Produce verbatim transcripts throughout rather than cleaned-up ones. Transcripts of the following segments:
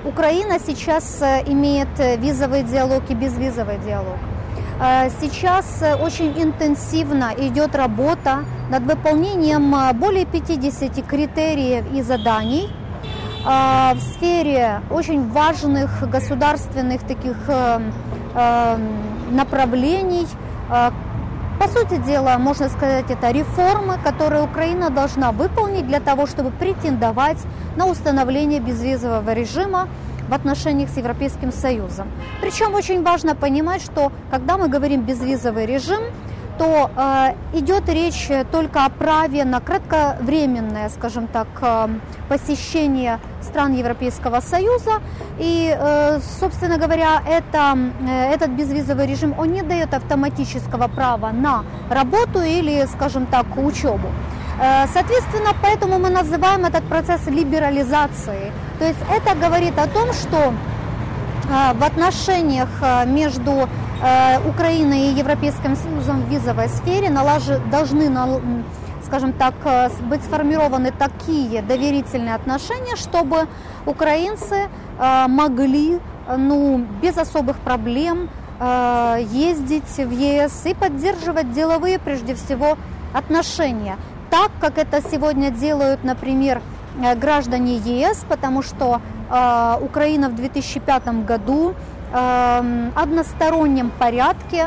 Украина сейчас имеет визовый диалог и безвизовый диалог. Сейчас очень интенсивно идет работа над выполнением более пятидесяти критериев и заданий в сфере очень важных государственных таких направлений. По сути дела, можно сказать, это реформы, которые Украина должна выполнить для того, чтобы претендовать на установление безвизового режима в отношениях с Европейским Союзом. Причем очень важно понимать, что когда мы говорим безвизовый режим, то э, идет речь только о праве на кратковременное, скажем так, э, посещение стран Европейского Союза. И, э, собственно говоря, это, э, этот безвизовый режим, он не дает автоматического права на работу или, скажем так, учебу. Э, соответственно, поэтому мы называем этот процесс либерализацией. То есть это говорит о том, что э, в отношениях между Украина и Европейским Союзом в визовой сфере налажи, должны, скажем так, быть сформированы такие доверительные отношения, чтобы украинцы могли, ну, без особых проблем ездить в ЕС и поддерживать деловые, прежде всего, отношения. Так, как это сегодня делают, например, граждане ЕС, потому что Украина в две тысячи пятом году одностороннем порядке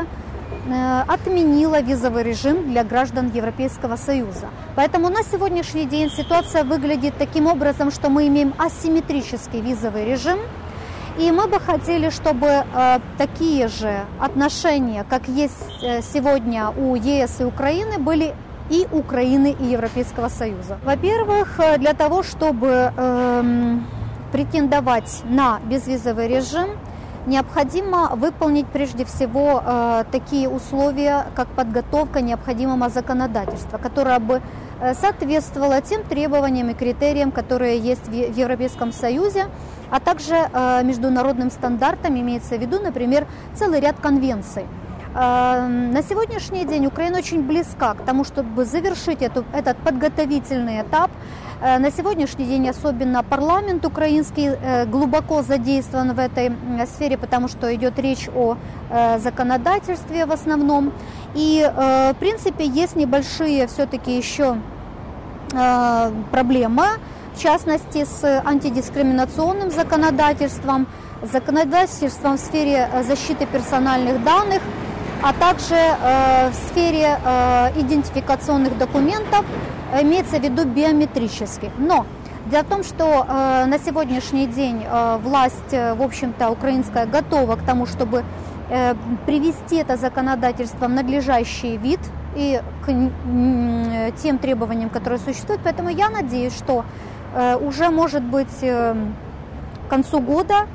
отменила визовый режим для граждан Европейского Союза. Поэтому на сегодняшний день ситуация выглядит таким образом, что мы имеем асимметрический визовый режим, и мы бы хотели, чтобы такие же отношения, как есть сегодня у ЕС и Украины, были и Украины, и Европейского Союза. Во-первых, для того, чтобы эм, претендовать на безвизовый режим, необходимо выполнить прежде всего э, такие условия, как подготовка необходимого законодательства, которое бы э, соответствовало тем требованиям и критериям, которые есть в, в Европейском Союзе, а также э, международным стандартам, имеется в виду, например, целый ряд конвенций. Э, на сегодняшний день Украина очень близка к тому, чтобы завершить эту, этот подготовительный этап. На сегодняшний день особенно парламент украинский глубоко задействован в этой сфере, потому что идет речь о законодательстве в основном. И, в принципе, есть небольшие все-таки еще проблемы, в частности, с антидискриминационным законодательством, законодательством в сфере защиты персональных данных, а также в сфере идентификационных документов, имеется в виду биометрических. Но дело в том, что э, на сегодняшний день э, власть, э, в общем-то, украинская готова к тому, чтобы э, привести это законодательство в надлежащий вид и к э, тем требованиям, которые существуют. Поэтому я надеюсь, что э, уже, может быть, э, к концу года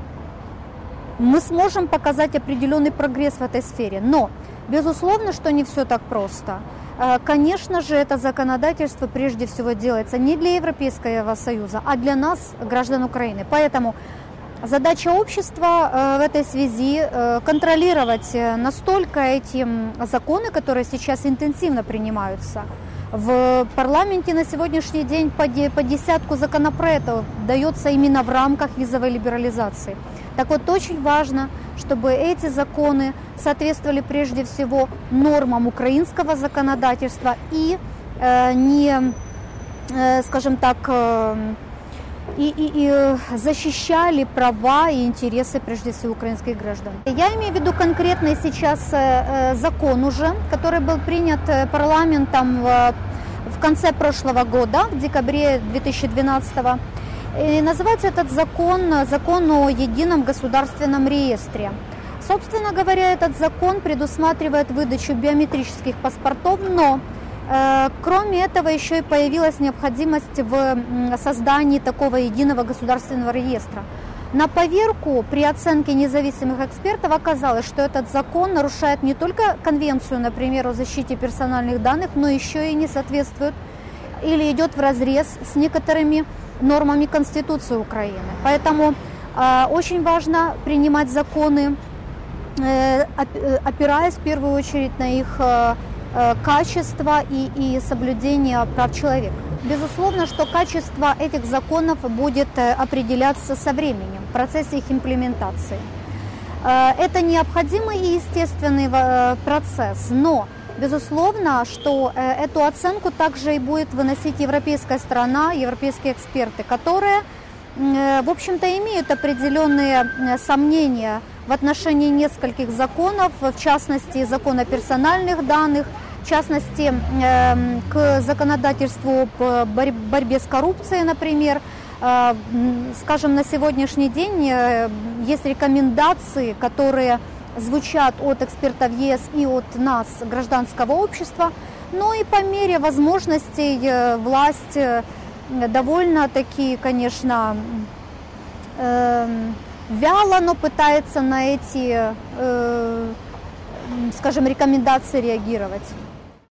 мы сможем показать определенный прогресс в этой сфере. Но, безусловно, что не все так просто. Конечно же, это законодательство прежде всего делается не для Европейского Союза, а для нас, граждан Украины. Поэтому задача общества в этой связи контролировать настолько эти законы, которые сейчас интенсивно принимаются. В парламенте на сегодняшний день по десятку законопроектов дается именно в рамках визовой либерализации. Так вот, очень важно, чтобы эти законы соответствовали прежде всего нормам украинского законодательства и э, не, э, скажем так, э, и, и, и защищали права и интересы прежде всего украинских граждан. Я имею в виду конкретный сейчас э, закон уже, который был принят парламентом в, в конце прошлого года, в декабре две тысячи двенадцатого. И называется этот закон «Закон о едином государственном реестре». Собственно говоря, этот закон предусматривает выдачу биометрических паспортов, но э, кроме этого еще и появилась необходимость в создании такого единого государственного реестра. На поверку при оценке независимых экспертов оказалось, что этот закон нарушает не только конвенцию, например, о защите персональных данных, но еще и не соответствует или идет вразрез с некоторыми нормами Конституции Украины. Поэтому э, очень важно принимать законы, э, опираясь в первую очередь на их э, качество и, и соблюдение прав человека. Безусловно, что качество этих законов будет определяться со временем. в процессе их имплементации. Это необходимый и естественный процесс, но безусловно, что эту оценку также и будет выносить европейская сторона, европейские эксперты, которые, в общем-то, имеют определенные сомнения в отношении нескольких законов, в частности, закона о персональных данных, в частности, к законодательству по борьбе с коррупцией, например. Скажем, на сегодняшний день есть рекомендации, которые звучат от экспертов ЕС и от нас, гражданского общества, но и по мере возможностей власть довольно-таки, конечно, вяло, но пытается на эти, скажем, рекомендации реагировать.